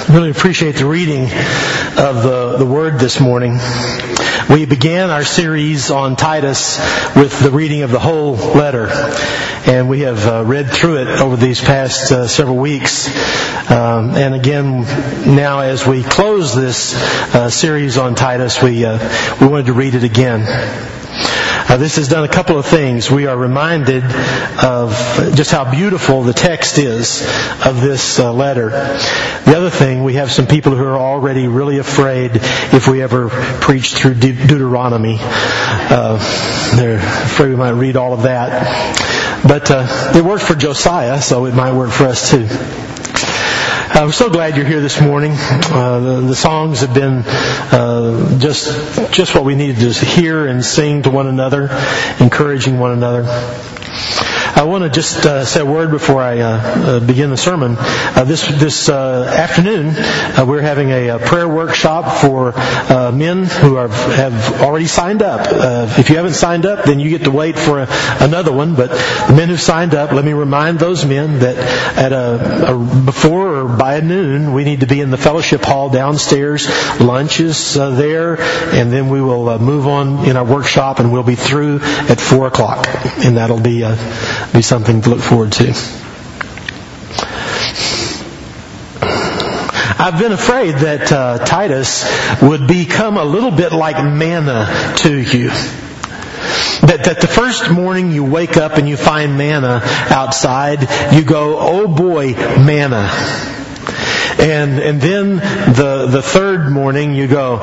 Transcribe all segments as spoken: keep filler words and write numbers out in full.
Really appreciate the reading of the, the Word this morning. We began our series on Titus with the reading of the whole letter, and we have uh, read through it over these past uh, several weeks. Um, and again, now as we close this uh, series on Titus, we uh, we wanted to read it again. Uh, this has done a couple of things. We are reminded of just how beautiful the text is of this uh, letter. The other thing, we have some people who are already really afraid if we ever preach through De- Deuteronomy. Uh, they're afraid we might read all of that. But uh, it worked for Josiah, so it might work for us too. Uh, we're so glad you're here this morning. Uh, the, the songs have been uh, just just what we needed to hear and sing to one another, encouraging one another. I want to just uh, say a word before I uh, uh, begin the sermon. Uh, this this uh, afternoon, uh, we're having a, a prayer workshop for uh, men who are, have already signed up. Uh, if you haven't signed up, then you get to wait for a, another one. But the men who signed up, let me remind those men that at a, a before or by noon, we need to be in the fellowship hall downstairs. Lunch is uh, there, and then we will uh, move on in our workshop, and we'll be through at four o'clock, and that'll be uh, be something to look forward to. I've been afraid that uh, Titus would become a little bit like manna to you. That, that the first morning you wake up and you find manna outside, you go, oh boy, manna. And and then the the third morning you go,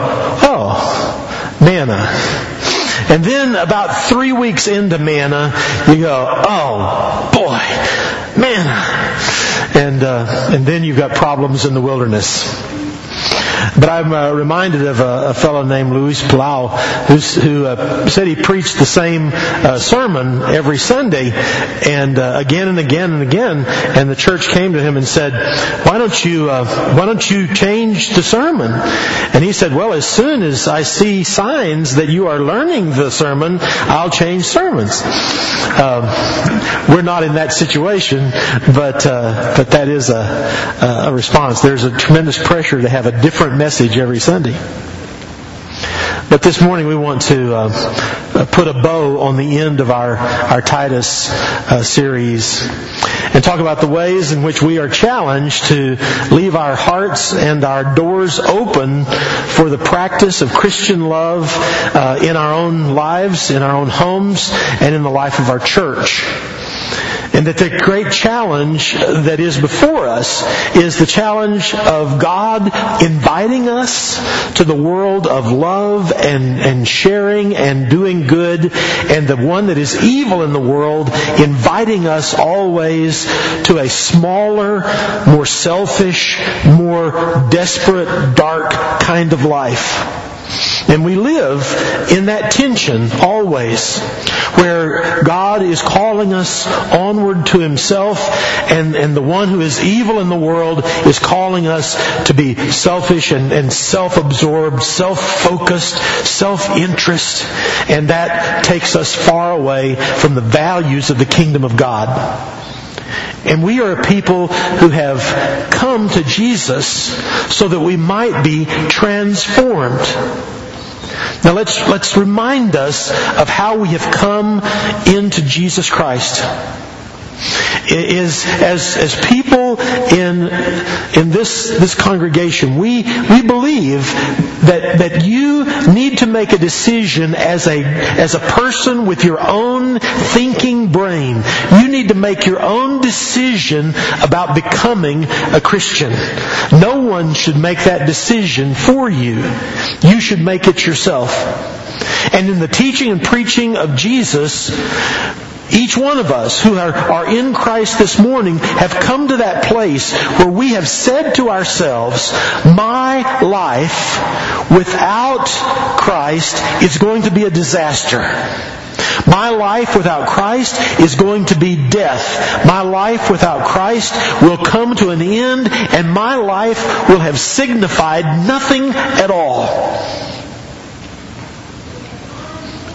oh, manna. And then about three weeks into manna, you go, oh boy, manna. And uh, and then you've got problems in the wilderness. But I'm uh, reminded of a, a fellow named Luis Palau who's, who uh, said he preached the same uh, sermon every Sunday, and uh, again and again and again. And the church came to him and said, "Why don't you uh, Why don't you change the sermon?" And he said, "Well, as soon as I see signs that you are learning the sermon, I'll change sermons." Um, we're not in that situation, but uh, but that is a, a response. There's a tremendous pressure to have a different message every Sunday. But this morning we want to uh, put a bow on the end of our, our Titus uh, series and talk about the ways in which we are challenged to leave our hearts and our doors open for the practice of Christian love uh, in our own lives, in our own homes, and in the life of our church. And that the great challenge that is before us is the challenge of God inviting us to the world of love and, and sharing and doing good, and the one that is evil in the world inviting us always to a smaller, more selfish, more desperate, dark kind of life. And we live in that tension always, where God is calling us onward to Himself, and, and the one who is evil in the world is calling us to be selfish and, and self-absorbed, self-focused, self-interest, and that takes us far away from the values of the kingdom of God. And we are a people who have come to Jesus so that we might be transformed. Now let's let's remind us of how we have come into Jesus Christ. It is as as people in in this this congregation, we we believe that that you need to make a decision as a as a person with your own thinking brain. You need to make your own decision about becoming a Christian. No one should make that decision for you. You should make it yourself. And in the teaching and preaching of Jesus, each one of us who are, are in Christ this morning have come to that place where we have said to ourselves, my life without Christ is going to be a disaster. My life without Christ is going to be death. My life without Christ will come to an end, and my life will have signified nothing at all.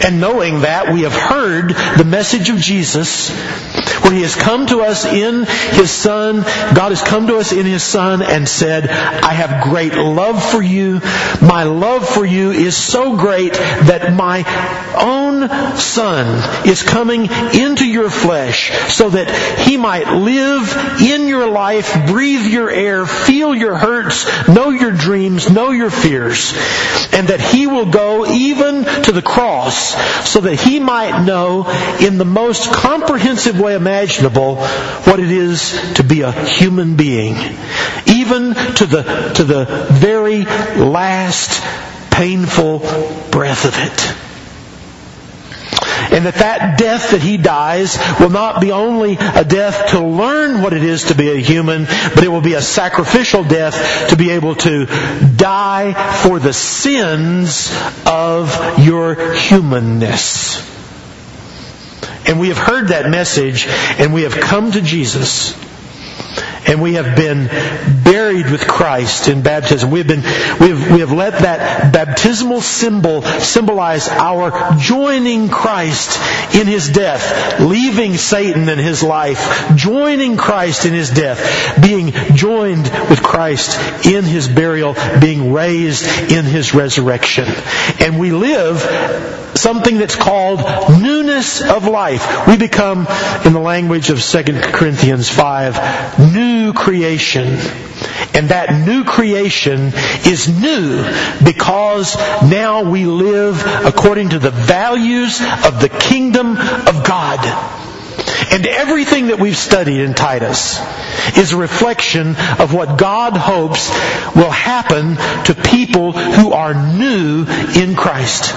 And knowing that, we have heard the message of Jesus, where He has come to us in His Son. God has come to us in His Son and said, I have great love for you. My love for you is so great that my own Son is coming into your flesh so that He might live in your life, breathe your air, feel your hurts, know your dreams, know your fears, and that He will go even to the cross so that He might know in the most comprehensive way imaginable what it is to be a human being, even to the to the very last painful breath of it. And that that death that He dies will not be only a death to learn what it is to be a human, but it will be a sacrificial death to be able to die for the sins of your humanness. And we have heard that message, and we have come to Jesus. And we have been buried with Christ in baptism. We have been, we have, we have let that baptismal symbol symbolize our joining Christ in His death, leaving Satan in his life, joining Christ in His death, being joined with Christ in His burial, being raised in His resurrection. And we live something that's called newness of life. We become, in the language of Second Corinthians five, new creation. And that new creation is new because now we live according to the values of the kingdom of God. And everything that we've studied in Titus is a reflection of what God hopes will happen to people who are new in Christ.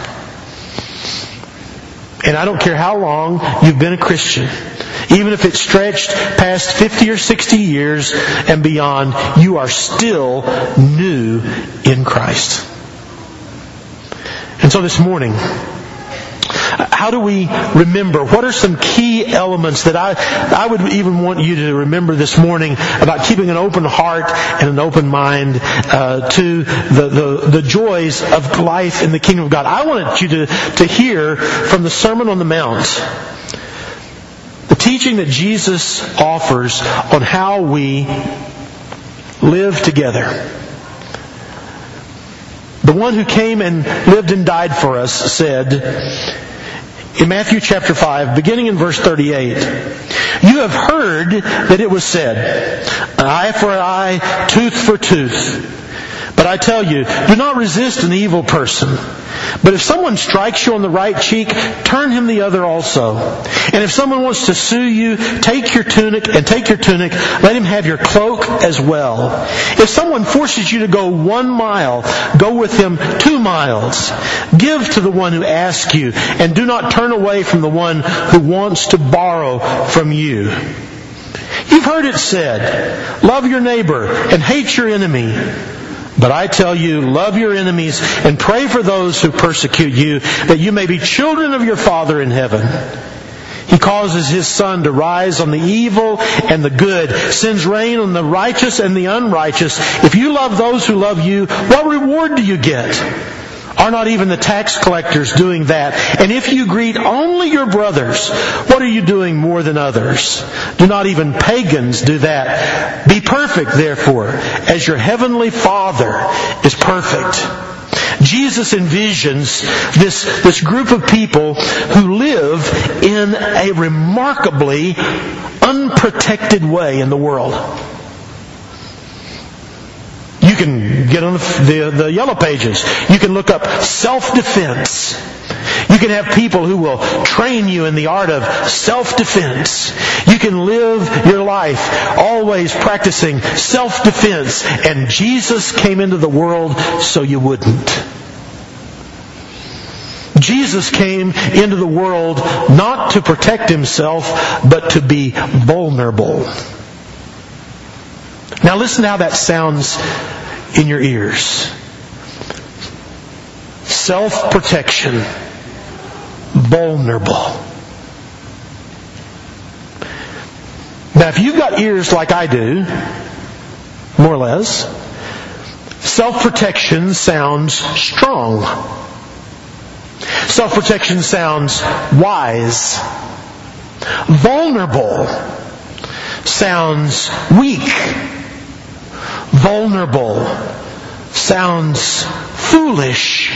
And I don't care how long you've been a Christian, even if it's stretched past fifty or sixty years and beyond, you are still new in Christ. And so this morning, how do we remember? What are some key elements that I I would even want you to remember this morning about keeping an open heart and an open mind uh, to the, the, the joys of life in the kingdom of God? I want you to, to hear from the Sermon on the Mount the teaching that Jesus offers on how we live together. The one who came and lived and died for us said in Matthew chapter five, beginning in verse thirty-eight, you have heard that it was said, eye for an eye, tooth for tooth. But I tell you, do not resist an evil person. But if someone strikes you on the right cheek, turn him the other also. And if someone wants to sue you, take your tunic and take your tunic, let him have your cloak as well. If someone forces you to go one mile, go with him two miles. Give to the one who asks you, and do not turn away from the one who wants to borrow from you. You've heard it said, love your neighbor and hate your enemy. But I tell you, love your enemies and pray for those who persecute you, that you may be children of your Father in heaven. He causes His sun to rise on the evil and the good, sends rain on the righteous and the unrighteous. If you love those who love you, what reward do you get? Are not even the tax collectors doing that? And if you greet only your brothers, what are you doing more than others? Do not even pagans do that? Be perfect, therefore, as your heavenly Father is perfect. Jesus envisions this, this group of people who live in a remarkably unprotected way in the world. You can get on the, the, the yellow pages. You can look up self-defense. You can have people who will train you in the art of self-defense. You can live your life always practicing self-defense. And Jesus came into the world so you wouldn't. Jesus came into the world not to protect Himself, but to be vulnerable. Now listen to how that sounds in your ears. Self-protection. Vulnerable. Now if you've got ears like I do, more or less, self-protection sounds strong. Self-protection sounds wise. Vulnerable sounds weak. Vulnerable sounds foolish.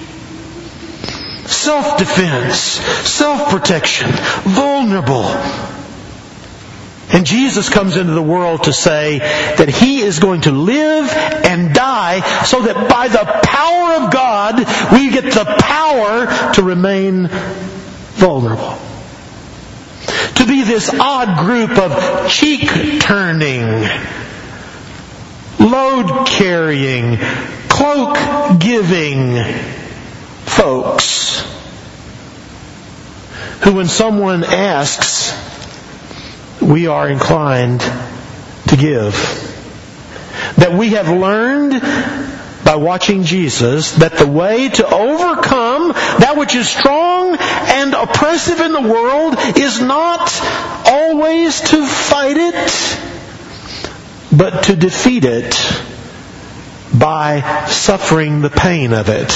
Self-defense, self-protection, vulnerable. And Jesus comes into the world to say that He is going to live and die so that by the power of God we get the power to remain vulnerable. To be this odd group of cheek-turning, load-carrying, cloak-giving folks who, when someone asks, we are inclined to give. That we have learned by watching Jesus that the way to overcome that which is strong and oppressive in the world is not always to fight it, but to defeat it by suffering the pain of it.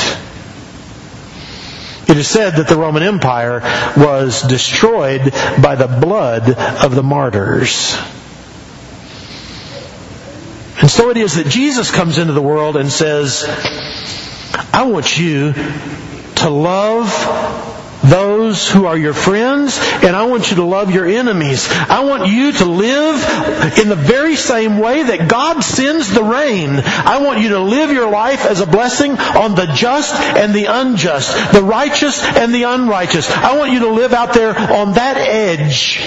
It is said that the Roman Empire was destroyed by the blood of the martyrs. And so it is that Jesus comes into the world and says, I want you to love those who are your friends, and I want you to love your enemies. I want you to live in the very same way that God sends the rain. I want you to live your life as a blessing on the just and the unjust, the righteous and the unrighteous. I want you to live out there on that edge.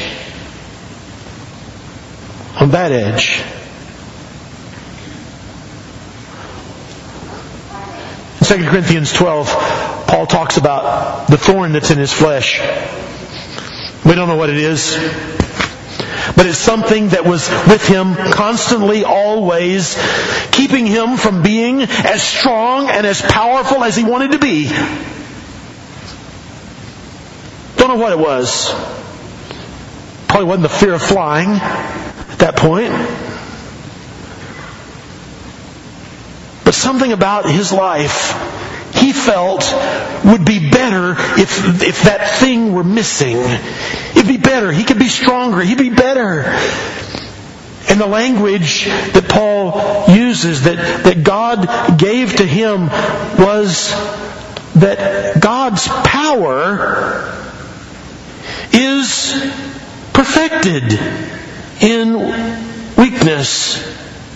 On that edge. In Second Corinthians twelve, Paul talks about the thorn that's in his flesh. We don't know what it is, but it's something that was with him constantly, always, keeping him from being as strong and as powerful as he wanted to be. Don't know what it was. Probably wasn't the fear of flying at that point. But something about his life he felt would be better if if that thing were missing. It'd be better. He could be stronger. He'd be better. And the language that Paul uses, that, that God gave to him, was that God's power is perfected in weakness.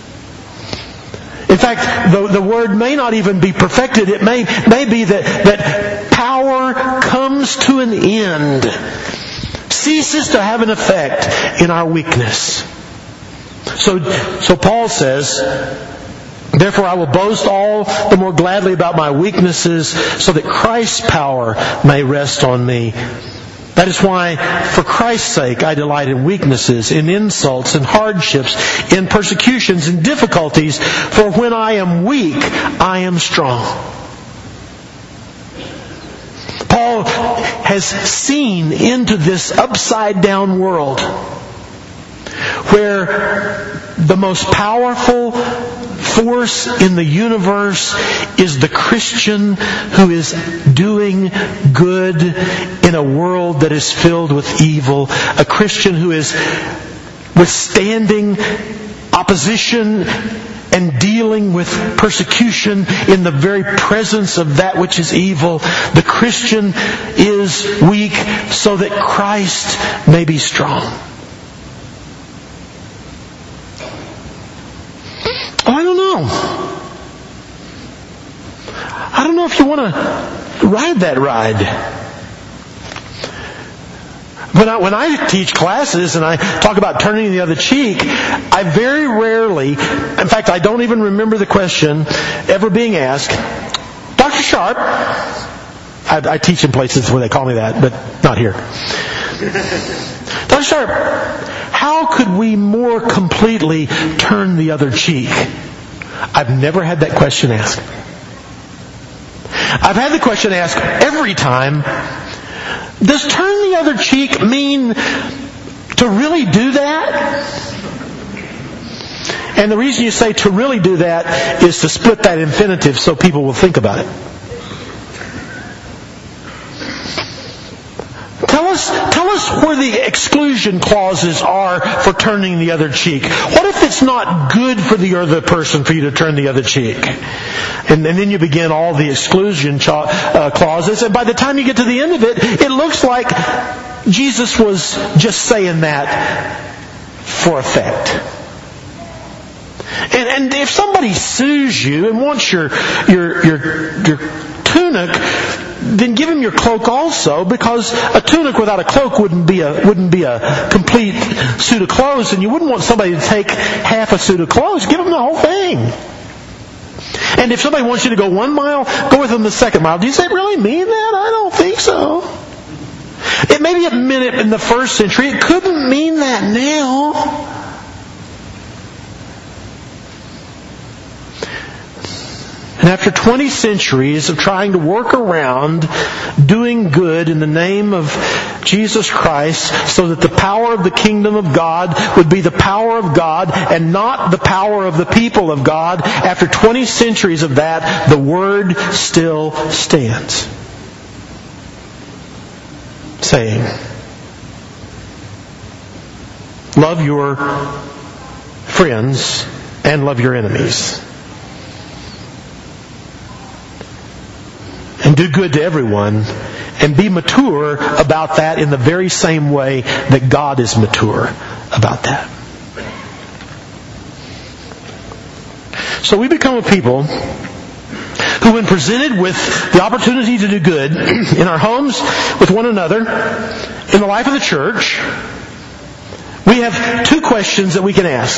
In fact, the, the word may not even be perfected. It may, may be that, that power comes to an end, ceases to have an effect in our weakness. So, so Paul says, therefore I will boast all the more gladly about my weaknesses, so that Christ's power may rest on me. That is why, for Christ's sake, I delight in weaknesses, in insults, in hardships, in persecutions, in difficulties. For when I am weak, I am strong. Paul has seen into this upside-down world where the most powerful force in the universe is the Christian who is doing good in a world that is filled with evil. A Christian who is withstanding opposition and dealing with persecution in the very presence of that which is evil. The Christian is weak so that Christ may be strong. Oh, I don't know. I don't know if you want to ride that ride. When I, when I teach classes and I talk about turning the other cheek, I very rarely, in fact, I don't even remember the question ever being asked, Doctor Sharp, I, I teach in places where they call me that, but not here. Doctor Sharp, how could we more completely turn the other cheek? I've never had that question asked. I've had the question asked every time, does turn the other cheek mean to really do that? And the reason you say to really do that is to split that infinitive so people will think about it. Tell us, tell us where the exclusion clauses are for turning the other cheek. What if it's not good for the other person for you to turn the other cheek? And, and then you begin all the exclusion cha- uh, clauses, and by the time you get to the end of it, it looks like Jesus was just saying that for effect. And, and if somebody sues you and wants your your your your tunic, then give him your cloak also, because a tunic without a cloak wouldn't be a wouldn't be a complete suit of clothes, and you wouldn't want somebody to take half a suit of clothes. Give them the whole thing. And if somebody wants you to go one mile, go with them the second mile. Does that really mean that? I don't think so. It maybe it meant it in the first century. It couldn't mean that now. And after twenty centuries of trying to work around doing good in the name of Jesus Christ so that the power of the kingdom of God would be the power of God and not the power of the people of God, after twenty centuries of that, the Word still stands. Saying, love your friends and love your enemies. And do good to everyone, and be mature about that in the very same way that God is mature about that. So we become a people who, when presented with the opportunity to do good in our homes, with one another, in the life of the church, we have two questions that we can ask.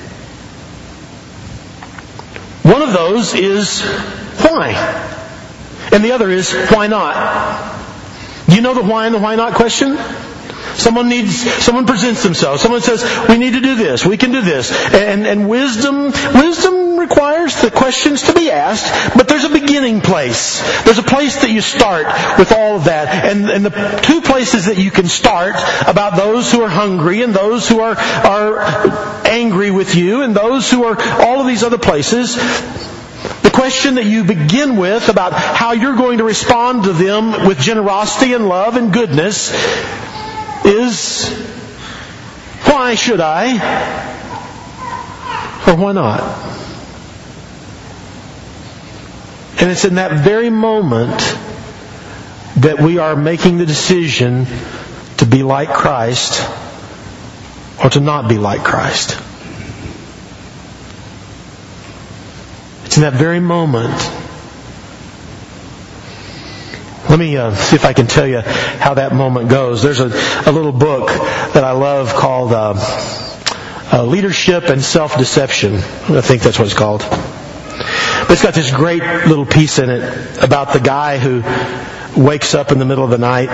One of those is, why? And the other is, why not? Do you know the why and the why not question? Someone needs, someone presents themselves. Someone says, we need to do this. We can do this. And, and wisdom, wisdom requires the questions to be asked, but there's a beginning place. There's a place that you start with all of that. And, and the two places that you can start about those who are hungry and those who are, are angry with you and those who are all of these other places. The question that you begin with about how you're going to respond to them with generosity and love and goodness is, why should I? Or why not? And it's in that very moment that we are making the decision to be like Christ or to not be like Christ. It's in that very moment. Let me uh, see if I can tell you how that moment goes. There's a, a little book that I love called uh, uh, Leadership and Self-Deception. I think that's what it's called. But it's got this great little piece in it about the guy who wakes up in the middle of the night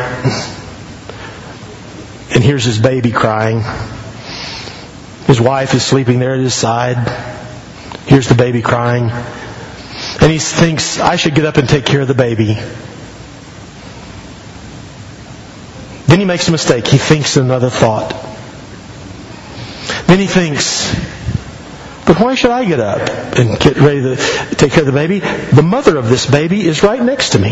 and hears his baby crying. His wife is sleeping there at his side. Here's the baby crying. And he thinks, I should get up and take care of the baby. Then he makes a mistake. He thinks another thought. Then he thinks, but why should I get up and get ready to take care of the baby? The mother of this baby is right next to me.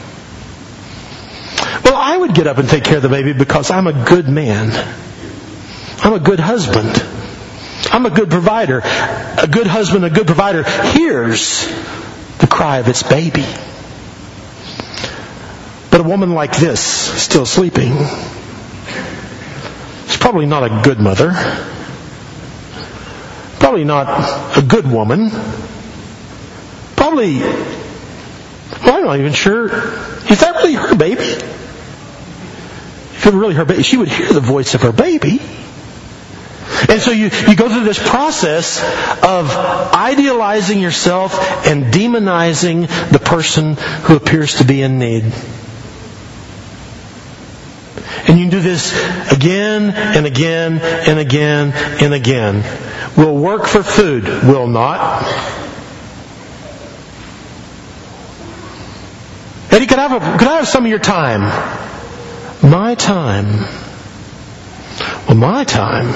Well, I would get up and take care of the baby because I'm a good man. I'm a good husband. I'm a good provider. A good husband, a good provider hears the cry of its baby. But a woman like this, still sleeping, is probably not a good mother. Probably not a good woman. Probably, well, I'm not even sure. Is that really her baby? If it were really her baby, she would hear the voice of her baby. And so you, you go through this process of idealizing yourself and demonizing the person who appears to be in need. And you can do this again and again and again and again. We'll work for food. Will not. Eddie, could I have, a, could I have some of your time? My time. Well, my time.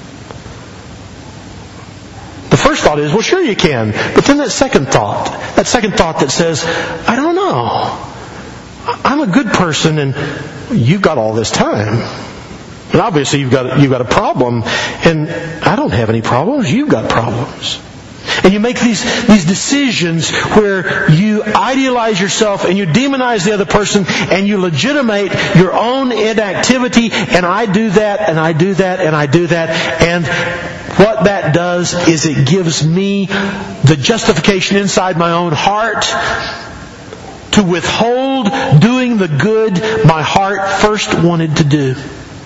The first thought is, well, sure you can. But then that second thought, that second thought that says, I don't know. I'm a good person and you've got all this time. And obviously you've got, you've got a problem. And I don't have any problems. You've got problems. And you make these, these decisions where you idealize yourself and you demonize the other person and you legitimate your own inactivity. And I do that and I do that and I do that. And what that does is it gives me the justification inside my own heart to withhold doing the good my heart first wanted to do.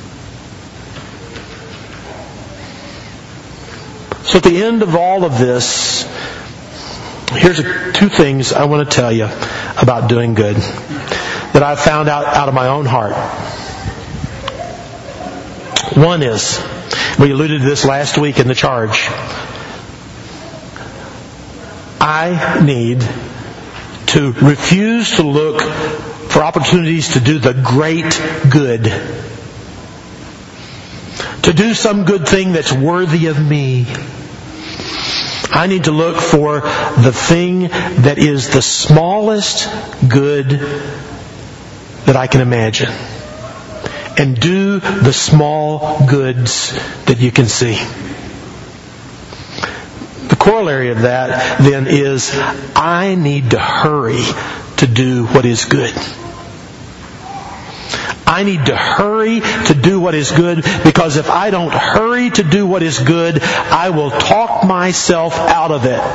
So at the end of all of this, here's two things I want to tell you about doing good that I've found out out of my own heart. One is, we alluded to this last week in the charge, I need to refuse to look for opportunities to do the great good. To do some good thing that's worthy of me. I need to look for the thing that is the smallest good that I can imagine. And do the small goods that you can see. The corollary of that then is I need to hurry to do what is good. I need to hurry to do what is good, because if I don't hurry to do what is good, I will talk myself out of it.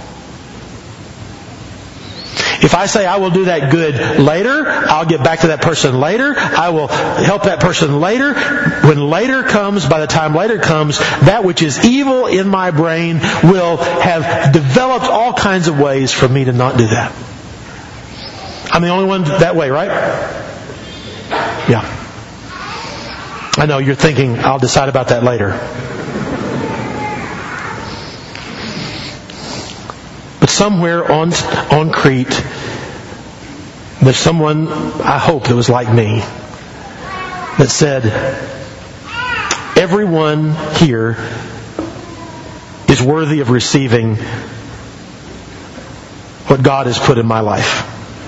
If I say I will do that good later, I'll get back to that person later, I will help that person later, when later comes, by the time later comes, that which is evil in my brain will have developed all kinds of ways for me to not do that. I'm the only one that way, right? Yeah. I know you're thinking, I'll decide about that later. But somewhere on on Crete, there's someone, I hope, that was like me, that said, everyone here is worthy of receiving what God has put in my life.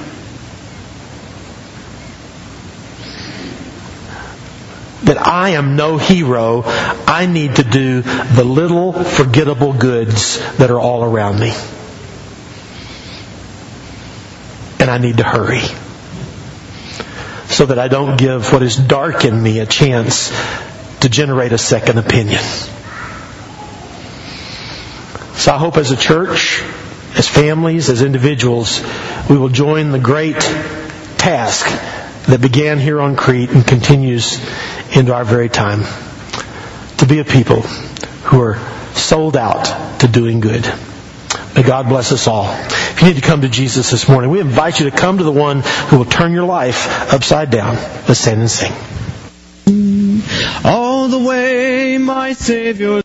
That I am no hero. I need to do the little forgettable goods that are all around me. And I need to hurry. So that I don't give what is dark in me a chance to generate a second opinion. So I hope as a church, as families, as individuals, we will join the great task that began here on Crete and continues into our very time, to be a people who are sold out to doing good. May God bless us all. If you need to come to Jesus this morning, we invite you to come to the one who will turn your life upside down. Let's stand and sing. All the way, my Savior.